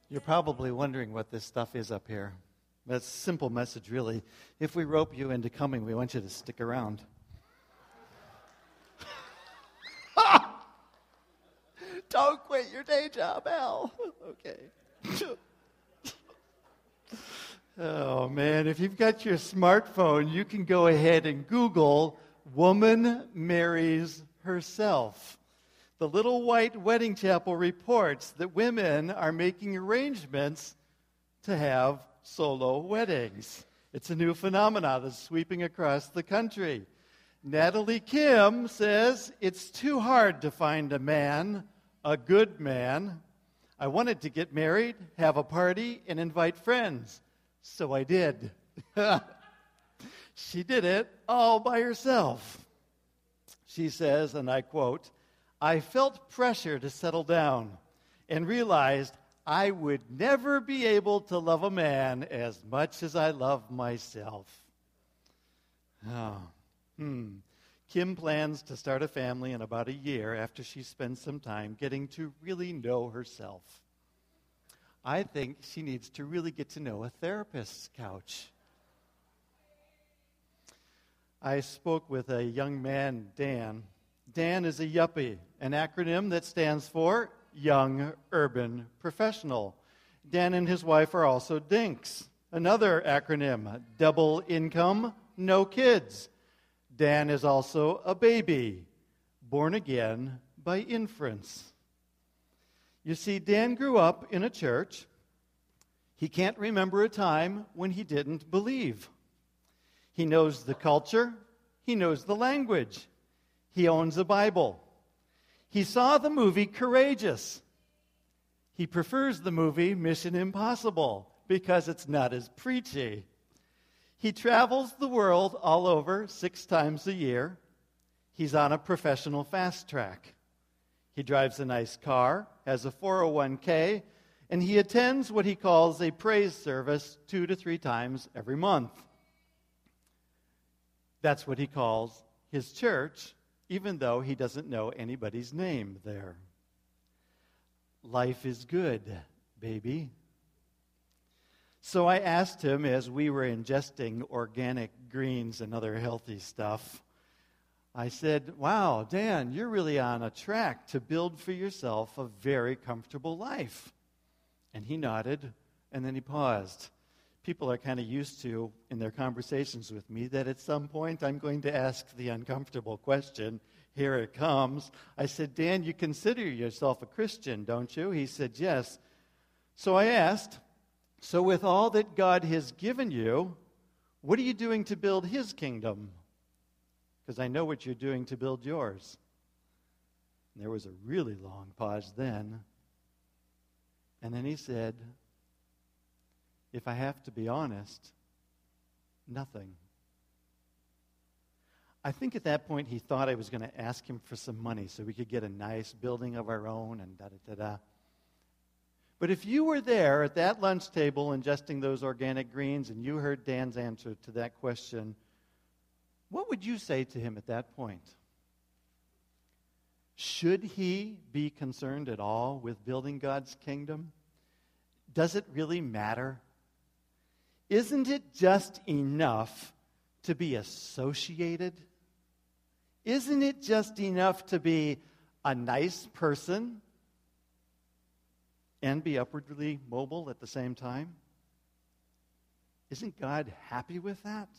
You're probably wondering what this stuff is up here. That's a simple message, really. If we rope you into coming, we want you to stick around. Don't quit your day job, Al. Okay. Oh, man, if you've got your smartphone, you can go ahead and Google "woman marries herself." The Little White Wedding Chapel reports that women are making arrangements to have solo weddings. It's a new phenomenon that's sweeping across the country. Natalie Kim says, "It's too hard to find a man, a good man. I wanted to get married, have a party, and invite friends. So I did." She did it all by herself. She says, and I quote, "I felt pressure to settle down and realized I would never be able to love a man as much as I love myself." Kim plans to start a family in about a year after she spends some time getting to really know herself. I think she needs to really get to know a therapist's couch. I spoke with a young man, Dan. Dan is a yuppie, an acronym that stands for Young Urban Professional. Dan and his wife are also DINKS, another acronym, double income, no kids. Dan is also a baby, born again by inference. You see, Dan grew up in a church. He can't remember a time when he didn't believe. He knows the culture. He knows the language. He owns a Bible. He saw the movie Courageous. He prefers the movie Mission Impossible because it's not as preachy. He travels the world all over 6 times a year. He's on a professional fast track. He drives a nice car, has a 401k, and he attends what he calls a praise service 2 to 3 times every month. That's what he calls his church, even though he doesn't know anybody's name there. Life is good, baby. So I asked him, as we were ingesting organic greens and other healthy stuff, I said, "Wow, Dan, you're really on a track to build for yourself a very comfortable life." And he nodded, and then he paused. People are kind of used to, in their conversations with me, that at some point I'm going to ask the uncomfortable question. Here it comes. I said, "Dan, you consider yourself a Christian, don't you?" He said, "Yes." So I asked, "So with all that God has given you, what are you doing to build His kingdom? Because I know what you're doing to build yours." And there was a really long pause then. And then he said, "If I have to be honest, nothing." I think at that point he thought I was going to ask him for some money so we could get a nice building of our own and da-da-da-da. But if you were there at that lunch table ingesting those organic greens and you heard Dan's answer to that question, what would you say to him at that point? Should he be concerned at all with building God's kingdom? Does it really matter? Isn't it just enough to be associated? Isn't it just enough to be a nice person and be upwardly mobile at the same time? Isn't God happy with that?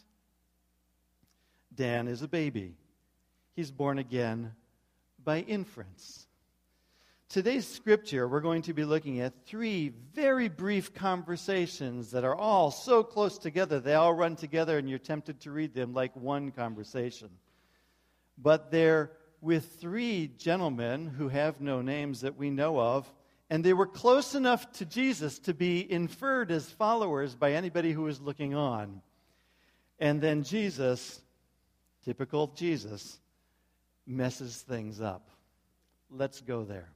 Dan is a baby. He's born again by inference. Today's scripture, we're going to be looking at 3 very brief conversations that are all so close together. They all run together, and you're tempted to read them like one conversation. But they're with 3 gentlemen who have no names that we know of, and they were close enough to Jesus to be inferred as followers by anybody who was looking on. And then Jesus, typical Jesus, messes things up. Let's go there.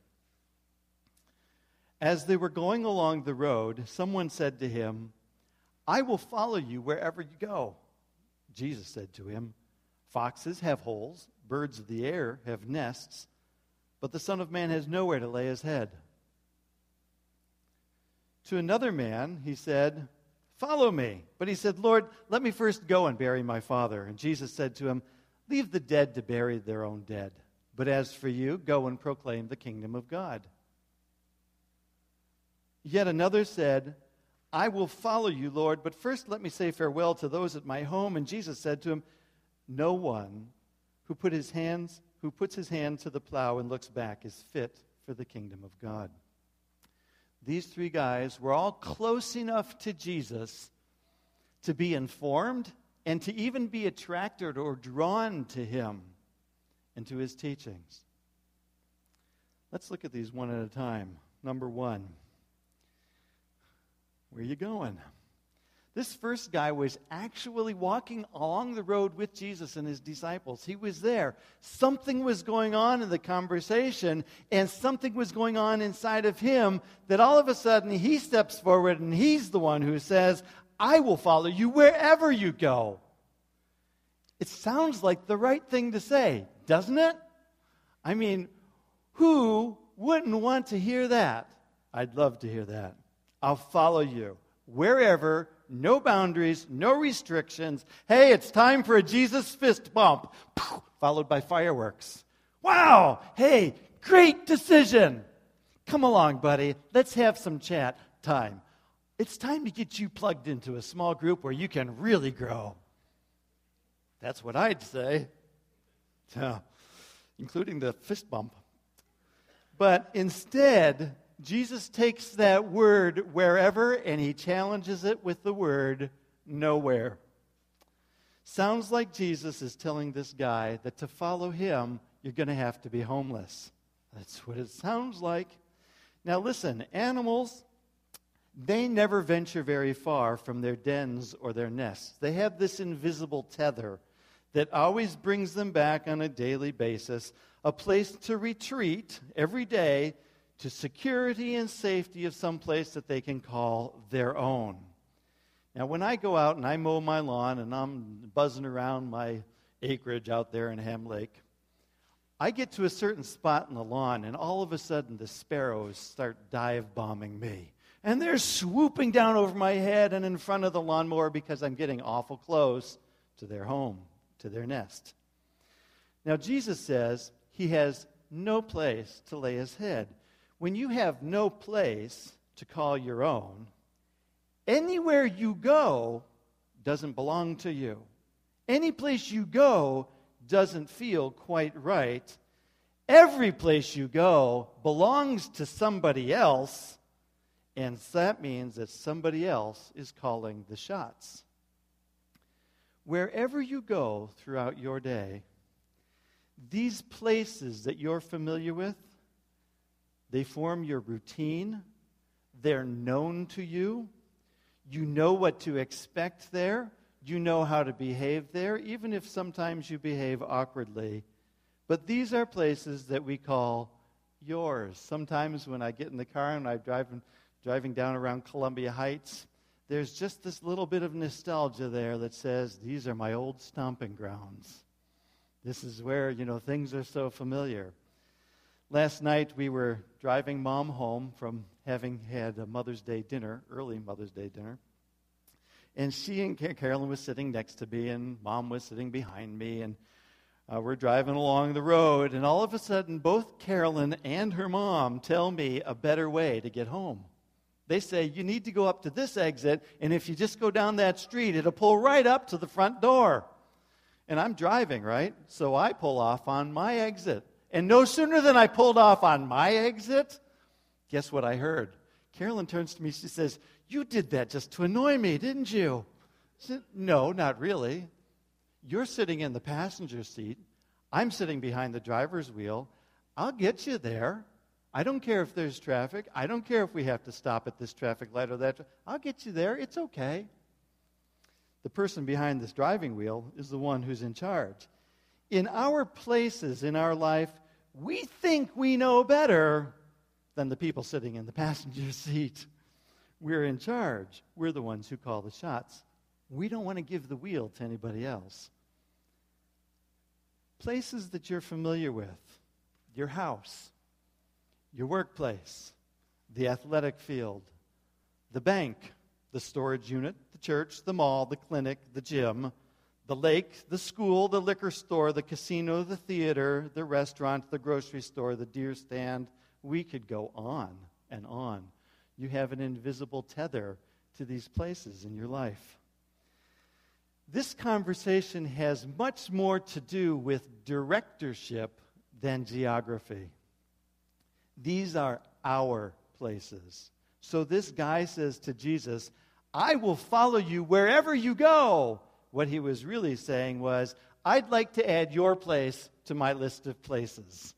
As they were going along the road, someone said to him, "I will follow you wherever you go." Jesus said to him, "Foxes have holes, birds of the air have nests, but the Son of Man has nowhere to lay his head." To another man, he said, "Follow me." But he said, "Lord, let me first go and bury my father." And Jesus said to him, "Leave the dead to bury their own dead. But as for you, go and proclaim the kingdom of God." Yet another said, "I will follow you, Lord, but first let me say farewell to those at my home." And Jesus said to him, "No one who puts his hand to the plow and looks back is fit for the kingdom of God." These three guys were all close enough to Jesus to be informed and to even be attracted or drawn to him and to his teachings. Let's look at these one at a time. Number one, where are you going? This first guy was actually walking along the road with Jesus and his disciples. He was there. Something was going on in the conversation, and something was going on inside of him that all of a sudden he steps forward and he's the one who says, "I will follow you wherever you go." It sounds like the right thing to say, doesn't it? I mean, who wouldn't want to hear that? I'd love to hear that. I'll follow you wherever. No boundaries, no restrictions. Hey, it's time for a Jesus fist bump, followed by fireworks. Wow, hey, great decision. Come along, buddy. Let's have some chat time. It's time to get you plugged into a small group where you can really grow. That's what I'd say, including the fist bump. But instead, Jesus takes that word wherever and he challenges it with the word nowhere. Sounds like Jesus is telling this guy that to follow him, you're going to have to be homeless. That's what it sounds like. Now listen, animals, they never venture very far from their dens or their nests. They have this invisible tether that always brings them back on a daily basis, a place to retreat every day to security and safety of some place that they can call their own. Now, when I go out and I mow my lawn and I'm buzzing around my acreage out there in Ham Lake, I get to a certain spot in the lawn and all of a sudden the sparrows start dive bombing me. And they're swooping down over my head and in front of the lawnmower because I'm getting awful close to their home, to their nest. Now, Jesus says he has no place to lay his head. When you have no place to call your own, anywhere you go doesn't belong to you. Any place you go doesn't feel quite right. Every place you go belongs to somebody else, and that means that somebody else is calling the shots. Wherever you go throughout your day, these places that you're familiar with, they form your routine. They're known to you. You know what to expect there. You know how to behave there, even if sometimes you behave awkwardly. But these are places that we call yours. Sometimes when I get in the car and I'm driving down around Columbia Heights, there's just this little bit of nostalgia there that says, these are my old stomping grounds. This is where, things are so familiar. Last night, we were driving Mom home from having had a Mother's Day dinner, early Mother's Day dinner. And she and Carolyn was sitting next to me, and Mom was sitting behind me. And we're driving along the road, and all of a sudden, both Carolyn and her mom tell me a better way to get home. They say, you need to go up to this exit, and if you just go down that street, it'll pull right up to the front door. And I'm driving, right? So I pull off on my exit. And no sooner than I pulled off on my exit, guess what I heard? Carolyn turns to me, she says, you did that just to annoy me, didn't you? I said, no, not really. You're sitting in the passenger seat. I'm sitting behind the driver's wheel. I'll get you there. I don't care if there's traffic. I don't care if we have to stop at this traffic light or that. I'll get you there. It's okay. The person behind this driving wheel is the one who's in charge. In our places in our life, we think we know better than the people sitting in the passenger seat. We're in charge. We're the ones who call the shots. We don't want to give the wheel to anybody else. Places that you're familiar with, your house, your workplace, the athletic field, the bank, the storage unit, the church, the mall, the clinic, the gym, the lake, the school, the liquor store, the casino, the theater, the restaurant, the grocery store, the deer stand. We could go on and on. You have an invisible tether to these places in your life. This conversation has much more to do with directorship than geography. These are our places. So this guy says to Jesus, I will follow you wherever you go. What he was really saying was, I'd like to add your place to my list of places.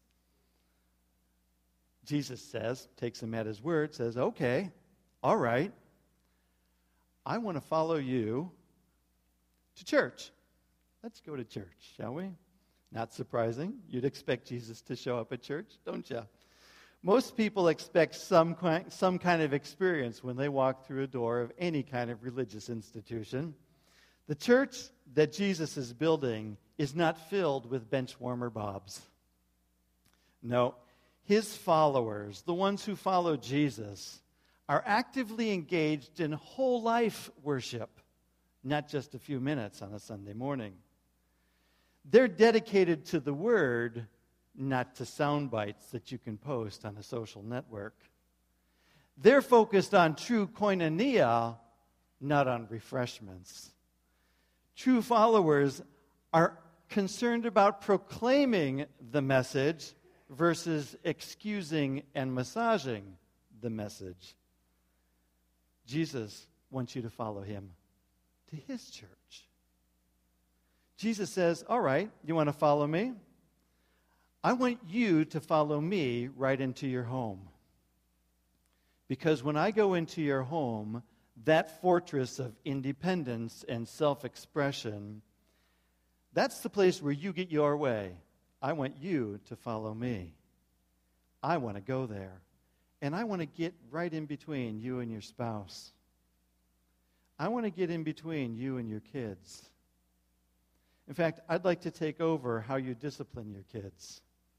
Jesus says, takes him at his word, says, okay, all right. I want to follow you to church. Let's go to church, shall we? Not surprising. You'd expect Jesus to show up at church, don't you? Most people expect some kind of experience when they walk through a door of any kind of religious institution. The church that Jesus is building is not filled with bench warmer bobs. No, his followers, the ones who follow Jesus, are actively engaged in whole life worship, not just a few minutes on a Sunday morning. They're dedicated to the Word, not to sound bites that you can post on a social network. They're focused on true koinonia, not on refreshments. True followers are concerned about proclaiming the message versus excusing and massaging the message. Jesus wants you to follow him to his church. Jesus says, all right, you want to follow me? I want you to follow me right into your home. Because when I go into your home, that fortress of independence and self-expression, that's the place where you get your way. I want you to follow me. I want to go there. And I want to get right in between you and your spouse. I want to get in between you and your kids. In fact, I'd like to take over how you discipline your kids.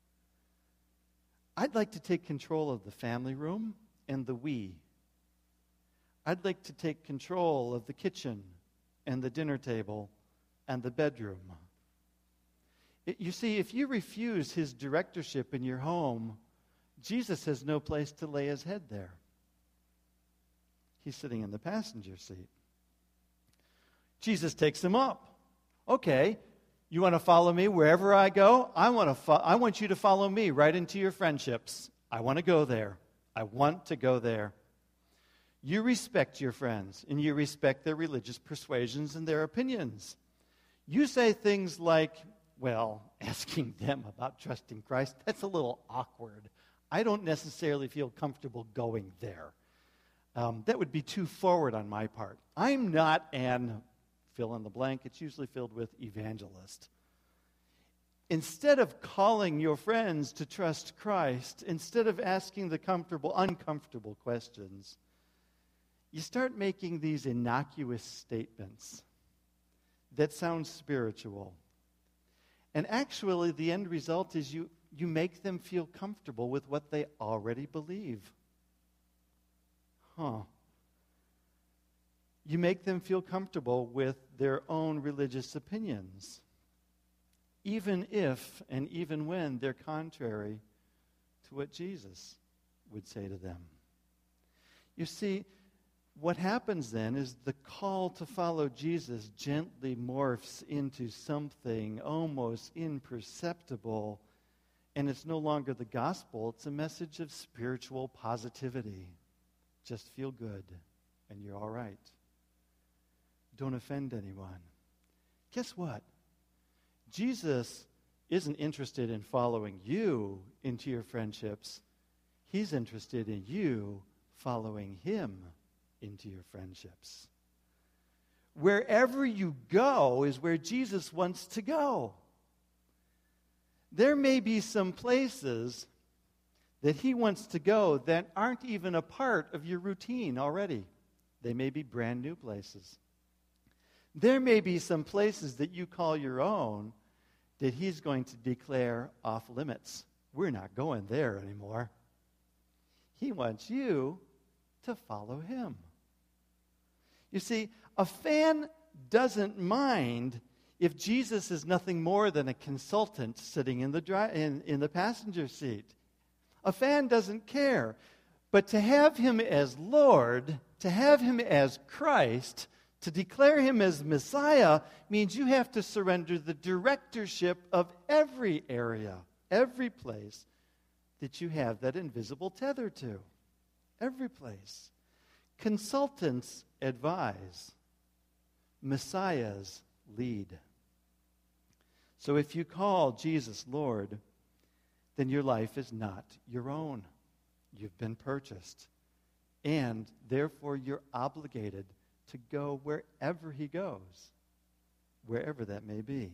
I'd like to take control of the family room and the we. I'd like to take control of the kitchen and the dinner table and the bedroom. You see, if you refuse his directorship in your home, Jesus has no place to lay his head there. He's sitting in the passenger seat. Jesus takes him up. Okay, you want to follow me wherever I go? I want you to follow me right into your friendships. I want to go there. I want to go there. You respect your friends, and you respect their religious persuasions and their opinions. You say things like, well, asking them about trusting Christ, that's a little awkward. I don't necessarily feel comfortable going there. That would be too forward on my part. I'm not an fill in the blank. It's usually filled with evangelist. Instead of calling your friends to trust Christ, instead of asking the uncomfortable questions, you start making these innocuous statements that sound spiritual. And actually, the end result is you make them feel comfortable with what they already believe. You make them feel comfortable with their own religious opinions, even if and even when they're contrary to what Jesus would say to them. You see, what happens then is the call to follow Jesus gently morphs into something almost imperceptible, and it's no longer the gospel, it's a message of spiritual positivity. Just feel good, and you're all right. Don't offend anyone. Guess what? Jesus isn't interested in following you into your friendships. He's interested in you following him into your friendships. Wherever you go is where Jesus wants to go. There may be some places that he wants to go that aren't even a part of your routine already. They may be brand new places. There may be some places that you call your own that he's going to declare off limits. We're not going there anymore. He wants you to follow him. You see, a fan doesn't mind if Jesus is nothing more than a consultant sitting in the passenger seat. A fan doesn't care. But to have him as Lord, to have him as Christ, to declare him as Messiah, means you have to surrender the directorship of every area, every place that you have that invisible tether to. Every place. Consultants advise. Messiahs lead. So if you call Jesus Lord, then your life is not your own. You've been purchased. And therefore you're obligated to go wherever he goes, wherever that may be.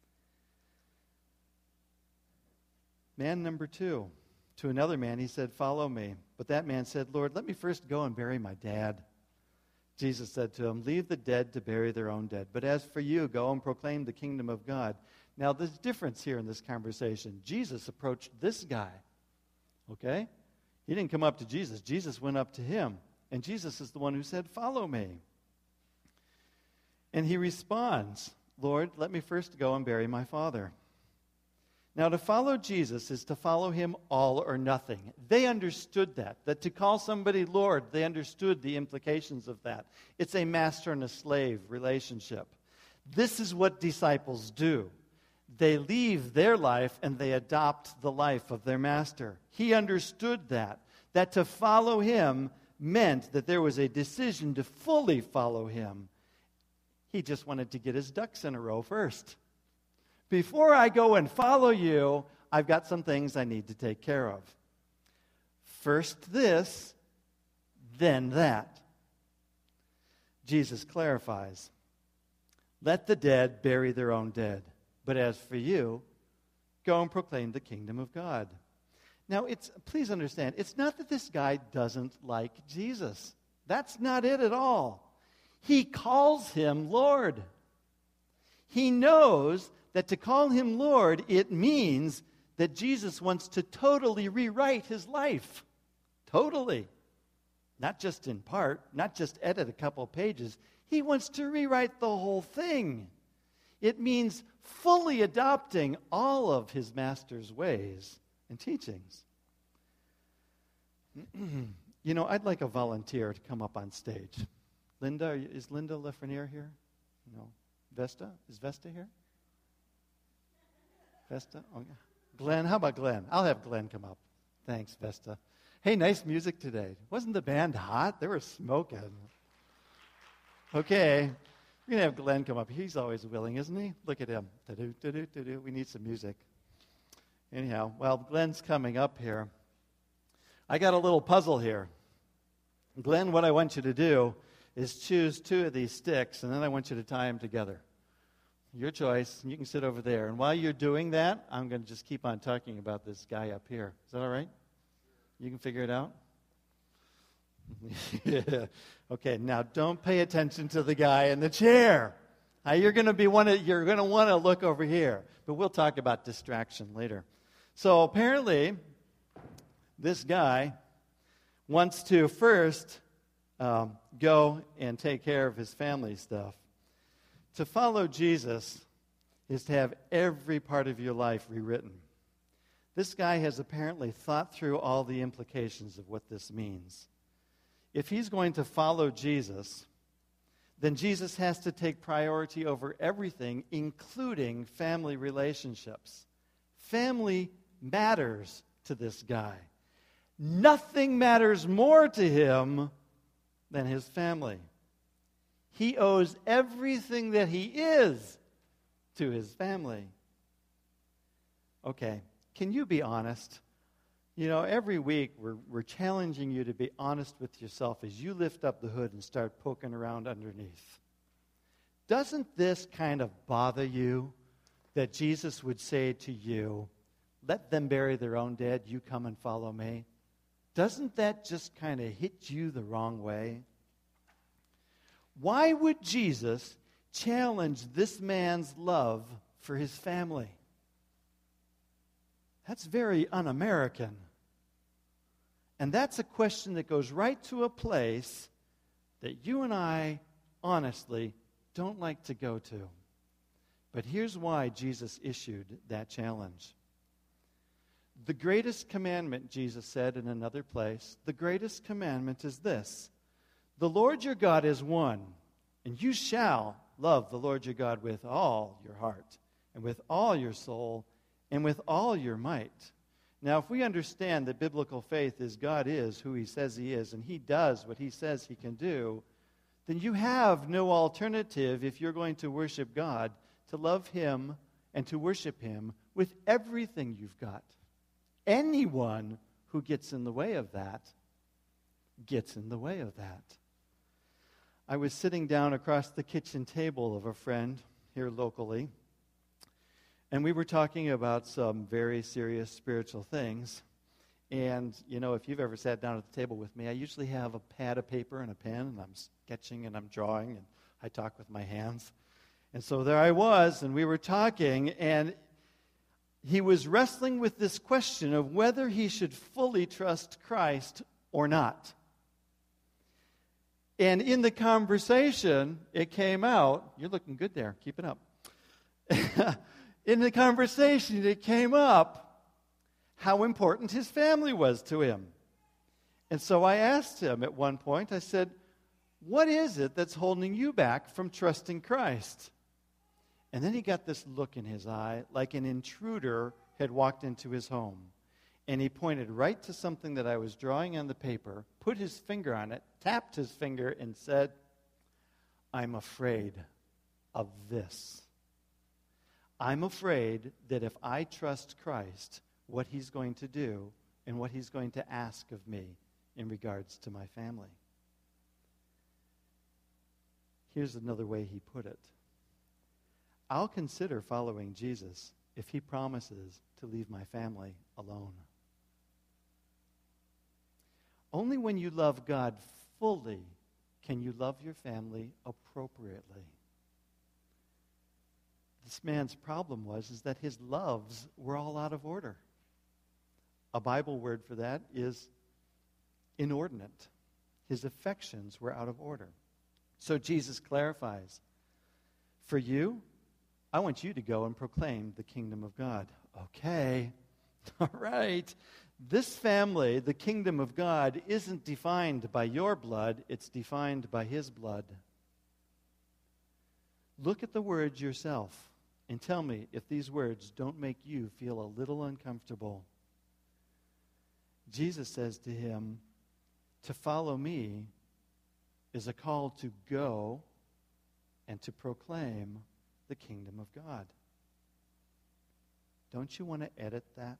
Man number 2, to another man he said, "Follow me." But that man said, "Lord, let me first go and bury my dad." Jesus said to him, "Leave the dead to bury their own dead. But as for you, go and proclaim the kingdom of God." Now, there's a difference here in this conversation. Jesus approached this guy, okay? He didn't come up to Jesus. Jesus went up to him. And Jesus is the one who said, "Follow me." And he responds, "Lord, let me first go and bury my father." Now, to follow Jesus is to follow him all or nothing. They understood that to call somebody Lord, they understood the implications of that. It's a master and a slave relationship. This is what disciples do. They leave their life and they adopt the life of their master. He understood that to follow him meant that there was a decision to fully follow him. He just wanted to get his ducks in a row first. Before I go and follow you, I've got some things I need to take care of. First this, then that. Jesus clarifies, "Let the dead bury their own dead. But as for you, go and proclaim the kingdom of God." Now, please understand, it's not that this guy doesn't like Jesus. That's not it at all. He calls him Lord. He knows that to call him Lord, it means that Jesus wants to totally rewrite his life. Totally. Not just in part, not just edit a couple pages. He wants to rewrite the whole thing. It means fully adopting all of his master's ways and teachings. You know, I'd like a volunteer to come up on stage. Linda, is Linda Lafreniere here? No. Vesta? Is Vesta here? Vesta? Oh, yeah. Glenn? How about Glenn? I'll have Glenn come up. Thanks, Vesta. Hey, nice music today. Wasn't the band hot? They were smoking. Okay. We're going to have Glenn come up. He's always willing, isn't he? Look at him. Da-do, da-do, da-do. We need some music. Anyhow, while Glenn's coming up here, I got a little puzzle here. Glenn, what I want you to do is choose 2 of these sticks, and then I want you to tie them together. Your choice. You can sit over there. And while you're doing that, I'm going to just keep on talking about this guy up here. Is that all right? You can figure it out? Yeah. Okay, now don't pay attention to the guy in the chair. You're going to want to look over here. But we'll talk about distraction later. So apparently, this guy wants to first go and take care of his family stuff. To follow Jesus is to have every part of your life rewritten. This guy has apparently thought through all the implications of what this means. If he's going to follow Jesus, then Jesus has to take priority over everything, including family relationships. Family matters to this guy. Nothing matters more to him than his family. He owes everything that he is to his family. Okay, can you be honest? You know, every week we're challenging you to be honest with yourself as you lift up the hood and start poking around underneath. Doesn't this kind of bother you that Jesus would say to you, "Let them bury their own dead, you come and follow me"? Doesn't that just kind of hit you the wrong way? Why would Jesus challenge this man's love for his family? That's very un-American. And that's a question that goes right to a place that you and I honestly, don't like to go to. But here's why Jesus issued that challenge. The greatest commandment, Jesus said in another place, the greatest commandment is this: the Lord your God is one, and you shall love the Lord your God with all your heart, and with all your soul, and with all your might. Now, if we understand that biblical faith is God is who he says he is, and he does what he says he can do, then you have no alternative, if you're going to worship God, to love him and to worship him with everything you've got. Anyone who gets in the way of that gets in the way of that. I was sitting down across the kitchen table of a friend here locally, and we were talking about some very serious spiritual things. And, you know, if you've ever sat down at the table with me, I usually have a pad of paper and a pen, and I'm sketching and I'm drawing, and I talk with my hands. And so there I was, and we were talking, and he was wrestling with this question of whether he should fully trust Christ or not. And in the conversation, it came out, you're looking good there, keep it up. In the conversation, it came up how important his family was to him. And so I asked him at one point, I said, what is it that's holding you back from trusting Christ? And then he got this look in his eye like an intruder had walked into his home. And he pointed right to something that I was drawing on the paper, put his finger on it, tapped his finger, and said, I'm afraid of this. I'm afraid that if I trust Christ, what he's going to do and what he's going to ask of me in regards to my family. Here's another way he put it. I'll consider following Jesus if he promises to leave my family alone. Only when you love God fully can you love your family appropriately. This man's problem is that his loves were all out of order. A Bible word for that is inordinate. His affections were out of order. So Jesus clarifies, for you, I want you to go and proclaim the kingdom of God. Okay, all right. This family, the kingdom of God, isn't defined by your blood, it's defined by his blood. Look at the words yourself and tell me if these words don't make you feel a little uncomfortable. Jesus says to him, to follow me is a call to go and to proclaim the kingdom of God. Don't you want to edit that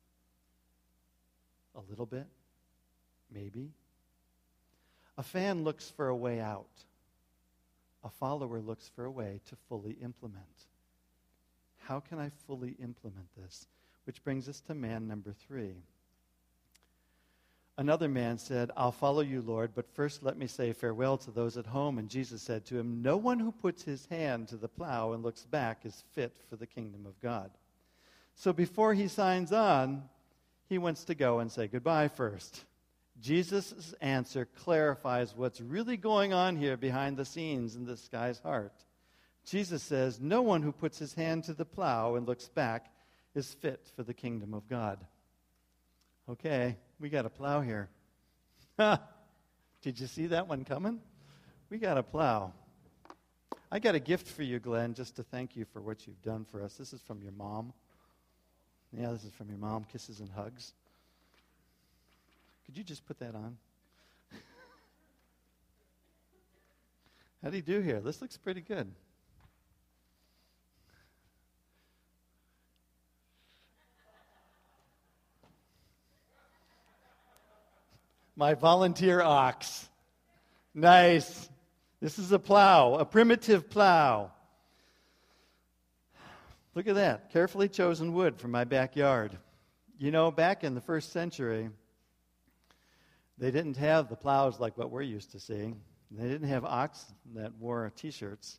a little bit? Maybe. A fan looks for a way out. A follower looks for a way to fully implement. How can I fully implement this? Which brings us to man number 3. Another man said, I'll follow you, Lord, but first let me say farewell to those at home. And Jesus said to him, no one who puts his hand to the plow and looks back is fit for the kingdom of God. So before he signs on, he wants to go and say goodbye first. Jesus' answer clarifies what's really going on here behind the scenes in this guy's heart. Jesus says, no one who puts his hand to the plow and looks back is fit for the kingdom of God. Okay, we got a plow here. Did you see that one coming? We got a plow. I got a gift for you, Glenn, just to thank you for what you've done for us. This is from your mom. Yeah, this is from your mom. Kisses and hugs. Could you just put that on? How do you do here? This looks pretty good. My volunteer ox. Nice. This is a plow, a primitive plow. Look at that. Carefully chosen wood from my backyard. You know, back in the first century, they didn't have the plows like what we're used to seeing. They didn't have ox that wore T-shirts.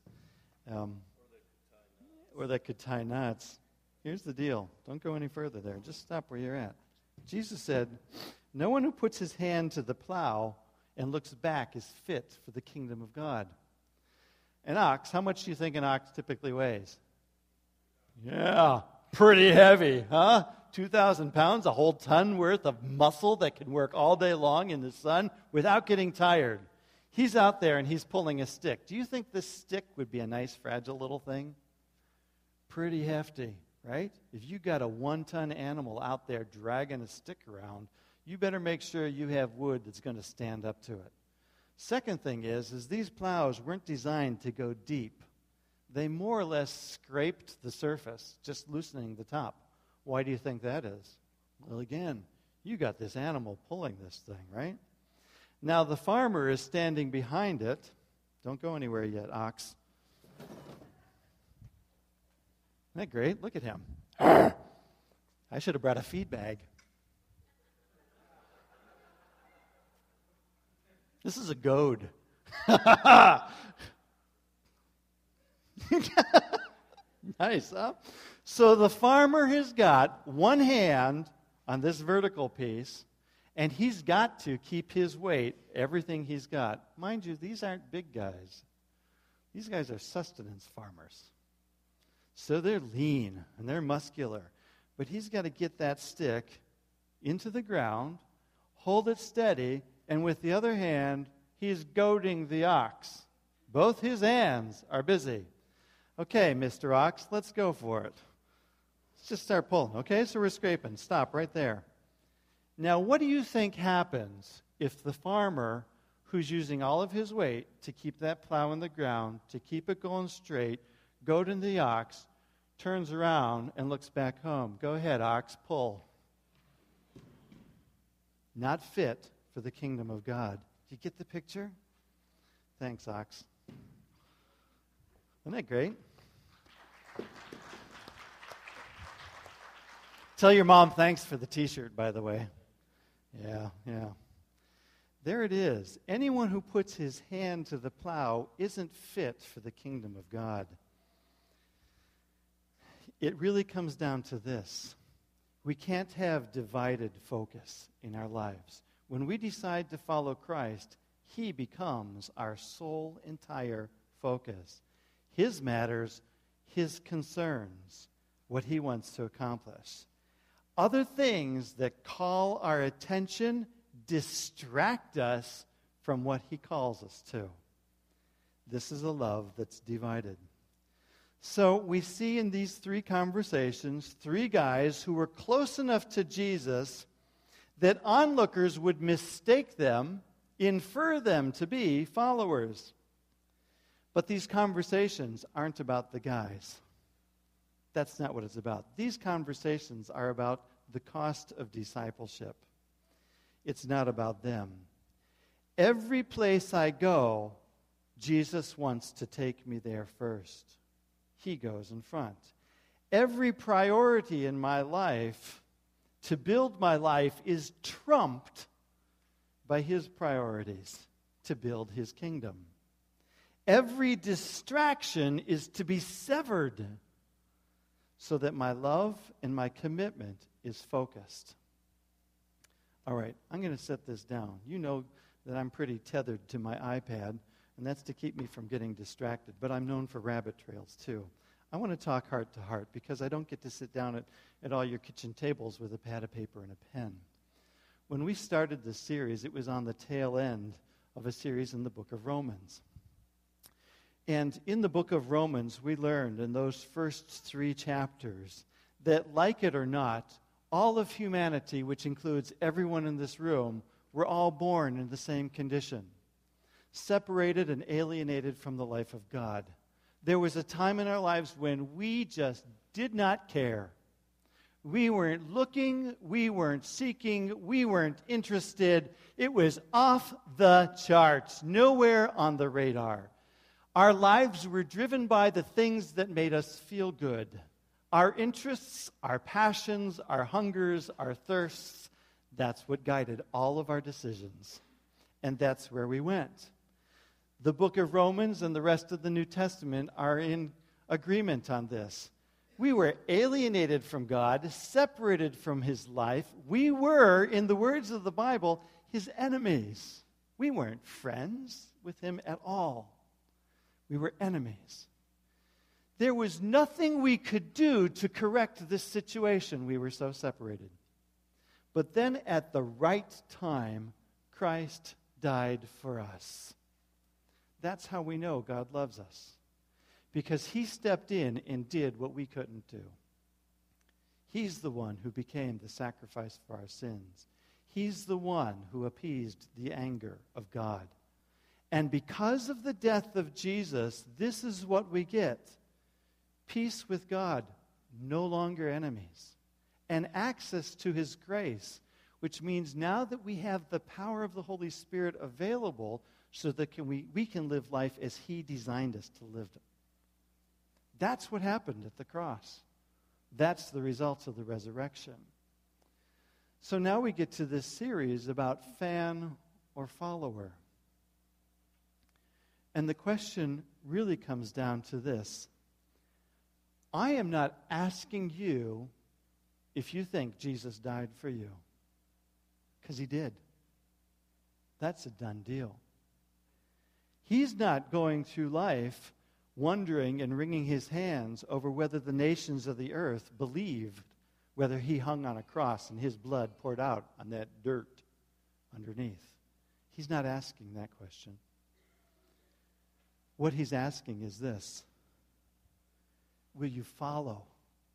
Or that could tie knots. Here's the deal. Don't go any further there. Just stop where you're at. Jesus said, no one who puts his hand to the plow and looks back is fit for the kingdom of God. An ox, how much do you think an ox typically weighs? Yeah, pretty heavy, huh? 2,000 pounds, a whole ton worth of muscle that can work all day long in the sun without getting tired. He's out there and he's pulling a stick. Do you think this stick would be a nice, fragile little thing? Pretty hefty, right? If you got a 1-ton animal out there dragging a stick around, you better make sure you have wood that's going to stand up to it. Second thing is these plows weren't designed to go deep. They more or less scraped the surface, just loosening the top. Why do you think that is? Well, again, you got this animal pulling this thing, right? Now, the farmer is standing behind it. Don't go anywhere yet, ox. Isn't that great? Look at him. I should have brought a feed bag. This is a goad. Nice, huh? So the farmer has got one hand on this vertical piece, and he's got to keep his weight, everything he's got. Mind you, these aren't big guys. These guys are sustenance farmers. So they're lean and they're muscular. But he's got to get that stick into the ground, hold it steady, and with the other hand, he's goading the ox. Both his hands are busy. Okay, Mr. Ox, let's go for it. Let's just start pulling. Okay, so we're scraping. Stop right there. Now, what do you think happens if the farmer, who's using all of his weight to keep that plow in the ground, to keep it going straight, goading the ox, turns around and looks back home? Go ahead, ox, pull. Not fit for the kingdom of God. Do you get the picture? Thanks, ox. Isn't that great? Tell your mom thanks for the t-shirt, by the way. Yeah. There it is. Anyone who puts his hand to the plow isn't fit for the kingdom of God. It really comes down to this. We can't have divided focus in our lives. When we decide to follow Christ, He becomes our sole entire focus. His matters, His concerns, what He wants to accomplish. Other things that call our attention distract us from what He calls us to. This is a love that's divided. So we see in these three conversations, three guys who were close enough to Jesus that onlookers would mistake them, infer them to be followers. But these conversations aren't about the guys. That's not what it's about. These conversations are about the cost of discipleship. It's not about them. Every place I go, Jesus wants to take me there first. He goes in front. Every priority in my life, to build my life, is trumped by His priorities to build His kingdom. Every distraction is to be severed so that my love and my commitment is focused. All right, I'm going to set this down. You know that I'm pretty tethered to my iPad, and that's to keep me from getting distracted. But I'm known for rabbit trails, too. I want to talk heart to heart because I don't get to sit down at all your kitchen tables with a pad of paper and a pen. When we started this series, it was on the tail end of a series in the book of Romans. And in the book of Romans, we learned in those first 3 chapters that, like it or not, all of humanity, which includes everyone in this room, were all born in the same condition, separated and alienated from the life of God. There was a time in our lives when we just did not care. We weren't looking, we weren't seeking, we weren't interested. It was off the charts, nowhere on the radar. Our lives were driven by the things that made us feel good. Our interests, our passions, our hungers, our thirsts, that's what guided all of our decisions. And that's where we went. The book of Romans and the rest of the New Testament are in agreement on this. We were alienated from God, separated from His life. We were, in the words of the Bible, His enemies. We weren't friends with Him at all. We were enemies. There was nothing we could do to correct this situation. We were so separated. But then at the right time, Christ died for us. That's how we know God loves us. Because he stepped in and did what we couldn't do. He's the one who became the sacrifice for our sins. He's the one who appeased the anger of God. And because of the death of Jesus, this is what we get. Peace with God, no longer enemies. And access to his grace, which means now that we have the power of the Holy Spirit available so that we can live life as he designed us to live it. That's what happened at the cross. That's the results of the resurrection. So now we get to this series about fan or follower. And the question really comes down to this. I am not asking you if you think Jesus died for you. Because he did. That's a done deal. He's not going through life wondering and wringing his hands over whether the nations of the earth believed whether he hung on a cross and his blood poured out on that dirt underneath. He's not asking that question. What he's asking is this. Will you follow?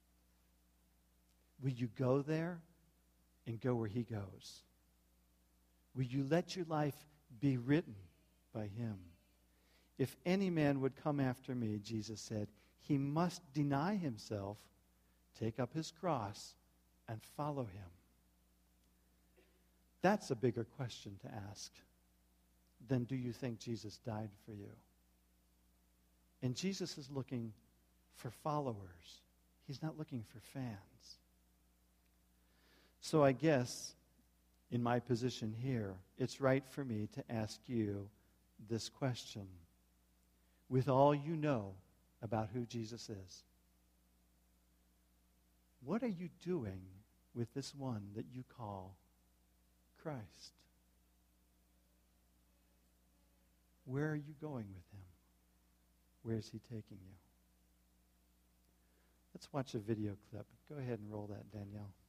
Will you go there and go where he goes? Will you let your life be written by him? If any man would come after me, Jesus said, he must deny himself, take up his cross, and follow him. That's a bigger question to ask than do you think Jesus died for you? And Jesus is looking for followers. He's not looking for fans. So I guess, in my position here, it's right for me to ask you this question. With all you know about who Jesus is, what are you doing with this one that you call Christ? Where are you going with him? Where is he taking you? Let's watch a video clip. Go ahead and roll that, Danielle.